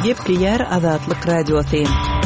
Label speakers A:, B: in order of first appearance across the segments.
A: Gepleyer Azatlyk Radiosu.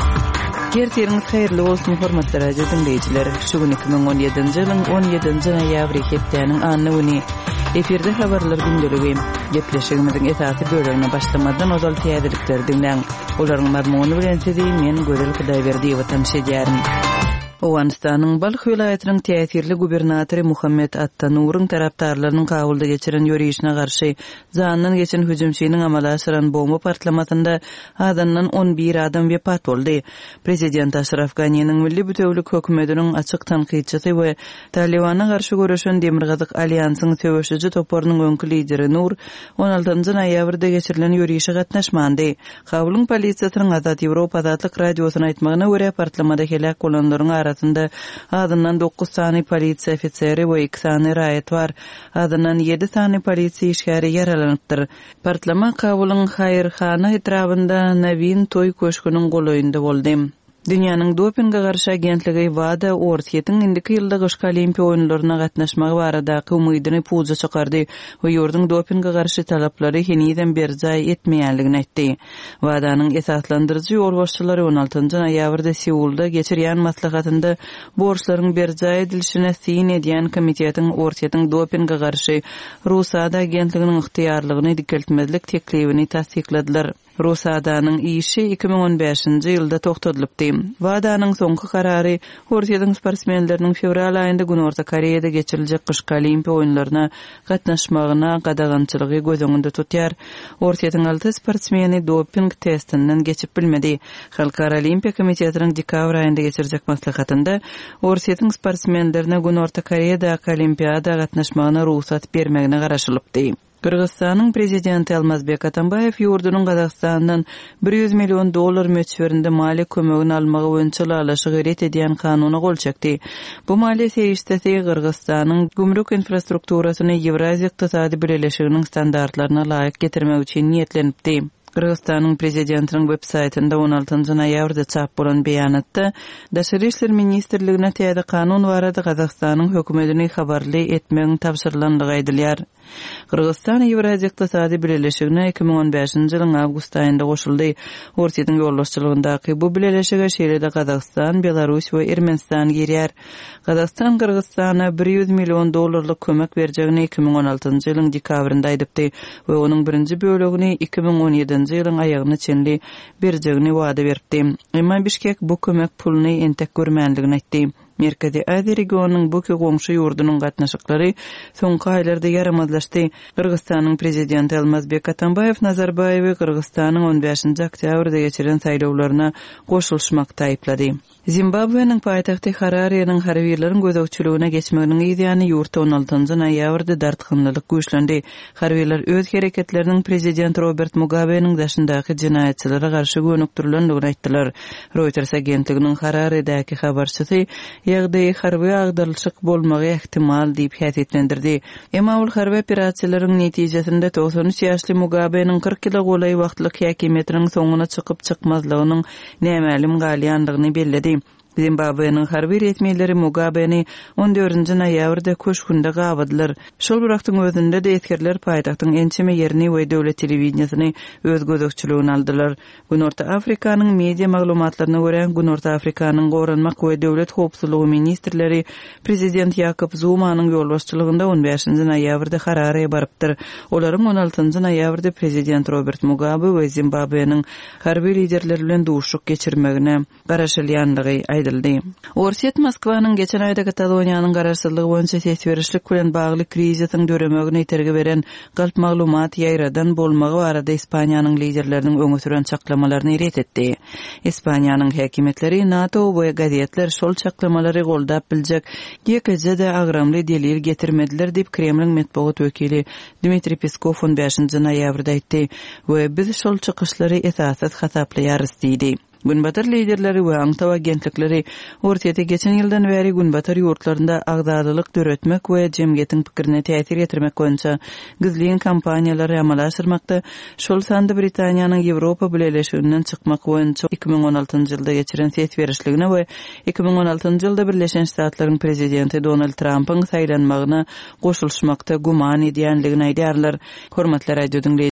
A: Gerçeğiniz hayırlı olsun hormatly radio dinleyijiler. Şu gün 2017-nji ýylyň 17-nji noýabry hepdeniň anyny efirde habarlar gündəligi. Gepleşigimiziň esasy bölümine başlamadan ozal täzelikler dinleň. Olaryň mazmuny bilen sizi men Görel Hudaýberdiýew tanışdyrarym. Owganistanyň Balkh vilayatynyň täsirli gubernatory Muhammed At-Tanuryň tarapdarlarynyň kabulda geçiren ýörüşine garşy zandan geçen hüjümçiniň amala aşyran bomba partlamasynda adamdan 11 adam wepat boldy. Prezident Ashraf Ghani'nin Milli Bütewlik hökümetiniň açyk tanqidçisi we Talibana garşy görüşen Demirgazyk alliansynyň söwüşçi toparynyň öňkü lideri Nur 16-njy noýabrda geçirilen ýörüşe gatnaşmandy. Kabulyň polisiýasynyň Azat Ýewropa Azatlyk radiosyna aýtmagyna görä partlamada helak bolanlaryň arasında adından 9 sany polisiýa ofiseri we 2 sany raýat bar. Adından 7 sany polisiýa işgäri yaralanypdyr. Partlama Kabulyň Haýyrhana etrabynda Navin toý köşküniň golaýynda boldy. Dünýäniň dopinga garşy agentligi WADA Ortiýetiň indiki ýylda gyşky olimpiýa oýunlaryna gatnaşmagy barada umydyny puza çykardy we ýurdun dopinga garşy talaplary heniden berjay etmeýänligini aýtdy. WADA-nyň esaslandyrjy ýolbaşçylary 16-njy noýabrda Seulda geçirýän maslahatynda borçlaryň berjay edilişine syn edýän komitetiň Ortiýetiň dopinga garşy Rusada agentliginiň ygtyýarlygyny dikeltmezlik teklibini tasdikladylar. Rusadaның işi 2015-nji ýylda toktadylypdy. WADA-nyň soňky karary Ortiýetiň sportsmenleriniň fevral aýynda Günorta Koreýada geçiriljek gyşky olimpiýa oýunlaryna gatnaşmagyna gadagançylygy göz öňünde tutýar. Ortiýetiň 6 sportsmeni doping testinden geçip bilmedi. Halkara Olimpiýa Komitetiniň dekabr aýynda geçirijek maslahatynda Ortiýetiň sportsmenlerine Günorta Koreýada olimpiýada gatnaşmagyna ruhsat bermegine garaşylypdy. Kırgızstanyň prezidenti Almazbek Atambayew ýurdunyň Gazakstandan $100 million möçberinde mali kömegini almagy boýunça alaşyk eret edýän kanuny gol çekdi. Bu mali seýişdesi Kırgızstanyň gümrük infrastrukturasyny Ýewraziýa ykdysady birleşiginiň standartlaryna laýyk getirmek üçin niýetlenipdi. Kırgızstanyň prezidentiniň web saytynda 16-njy noýabrda çap bolan beýanatda Daşary işler ministrligine täze kanun barada Gazakstanyň hökümetini habarly etmegiň tapşyrylandygy aýdylýar. Kırgızstan Ýewraziýa ykdysady birleşigine 2015-nji ýylyň awgust aýynda goşuldy. Ortiýetiň ýolbaşçylygyndaky bu birleşige şeýlede Gazakistan, Belarus we Ermenistan girýär. Gazakistan Kırgızstana $100 million kömek berjegini 2016-njy ýylyň dekabrynda aýdypdy we onuň birinji bölegini 2017-nji ýylyň aýagyna çenli berjegini wada berdi. Emma Bişkek bu kömek puluny entek görmänligini aýtdy. Merkezi Aziýa regionunyň bu goňşy ýurdunyň gatnaşyklary soňky aýlarda yaramazlaşdy. Kırgızstanyň prezidenti Almazbek Atambayew Nazarbayewy Kırgızstanyň 15-nji oktýabrda geçirilen saýlawlaryna goşulşmakda aýplady. Zimbabwe'niň paýtagty Harare'niň harbiylerin gözegçiligine geçmeginiň ýygyny ýurtda 16-njy noýabrda dartgynlyk güýçlendi. Harbiyler öz hereketlerining prezident Robert Mugabe'niň daşyndaky jinaýatçylary garşy gönükdirilendigini aýtdylar. Reuters agentliginiň Harare'däki habarçysy ýagdaý harby agdalşyk bolmagy ihtimal diýip häsiýetlendirdi. Emma ol harby operasiýalaryň netijesinde 93 ýaşly Mugabe'niň 40 ýyl golay wagtlyk häkimetiniň soňuna çykyp çykmazlygynyň nämälim galýandygyny belledi. Zimbabwe'niň harby resmiýetleri Mugabe'ni 14-nji noýabrda köşkünde gabadylar. Şol wagtyň özünde de etkerler paýtagtyň ençeme ýerini we döwlet telewizionasyny öz gözegçiligine aldylar. Günorta Afrikanyň media maglumatlaryna görä, Günorta Afrikanyň goranmak we döwlet howpsuzlygy ministrleri prezident Jacob Zumanyň ýolbaşçylygynda 15-nji noýabrda Harare'ye barypdyr. Olaryň 16-njy noýabrda prezident Robert Mugabe we Zimbabwe'niň harby liderleri bilen duşuk geçirmegine garaşylýandygy aýdyldy. Ortiýet Moskwanyň geçen aýda Kataloniýanyň garaşsyzlygy boýunça sesberişlik bilen bagly krizisyň döremegiне iterge beren galp maglumat ýaýradan bolmagy barada Ispaniýanyň liderleriniň öňe süren çaklamalaryny ret etdi. Ispaniýanyň häkimetleri NATO we gazetler şol çaklamalary goldap biljek ýekide agramly delil getirmediler diýip Kremliň medeniýet wekili Dmitri Peskov 15-nji noýabrda aýtdy we biz şol çykyşlary esasat hasaplarys diýdi. Günbatar liderleri we aňtaw agentlikleri Ortiýete geçen ýyldan beri günbatar ýurtlarynda agdadylyk döretmek we jemgyýetiň pikirine täsir getirmek boýunça gizliň kampaniýalary amala aşyrmakda. Şol sanda Britaniýanyň Ýewropa birleşiginden çykmak boýunça 2016-njy ýylda geçiren sesberişligine we 2016-njy ýylda Birleşen Ştatlaryň prezidenti Donald Trumpyň saýlanmagyna goşulşmakda guman edýänligini aýdýarlar. Hormatly radio